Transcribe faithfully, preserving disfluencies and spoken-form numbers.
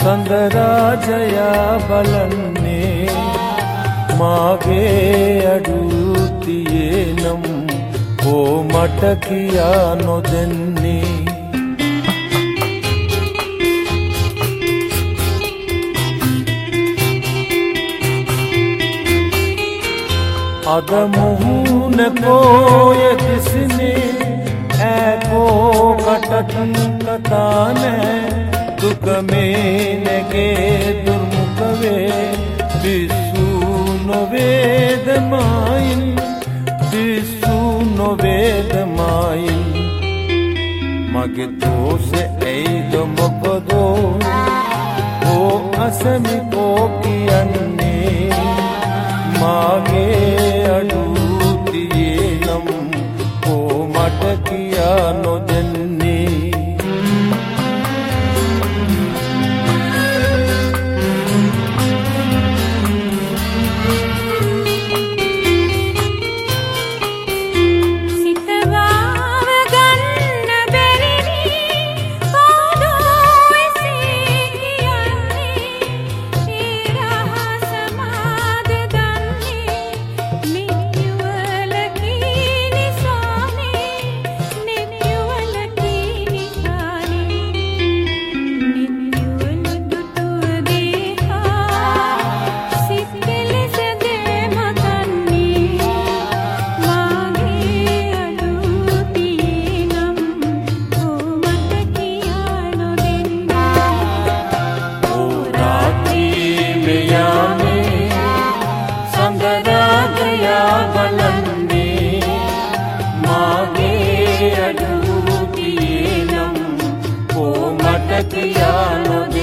සඳරාජයා බලන්නේ මාගේ අඩුතියේ නම් ඕ මට කියා නොදෙන්නේ අද මුහුණ කෝය කිසිනේ ඈකෝ කටට කතා නෑ දුක මේ නැගේ දුර්මුඛ වේ පිස්සු නොවේද මායින් පිස්සු නොවේද මායින් මගේ දෝෂෙ ඇයිද මොකදෝ ඕ අසමිකෝ කියන්නේ මාගේ අඩුතියේ නම් ඕ මට කියා නොදෙන්නේ අඩුතියේ නම් ඕ මට කියා නොදෙන්නේ